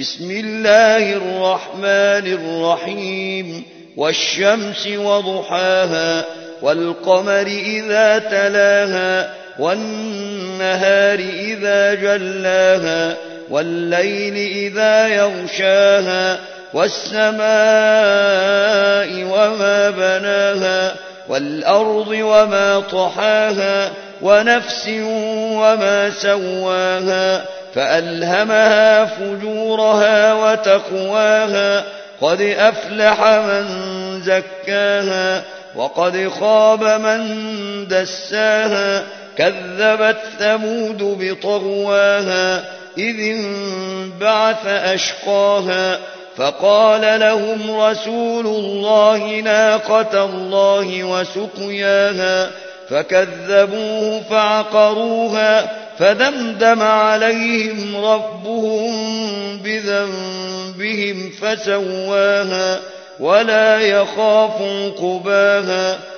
بسم الله الرحمن الرحيم والشمس وضحاها والقمر إذا تلاها والنهار إذا جلاها والليل إذا يغشاها والسماء وما بناها والأرض وما طحاها ونفس وما سواها فألهمها فجورها وتقواها قد أفلح من زكاها وقد خاب من دساها كذبت ثمود بطغواها إذ انبعث أشقاها فقال لهم رسول الله ناقة الله وسقياها فكذبوه فعقروها فدمدم عليهم ربهم بذنبهم فسواها ولا يخاف عقباها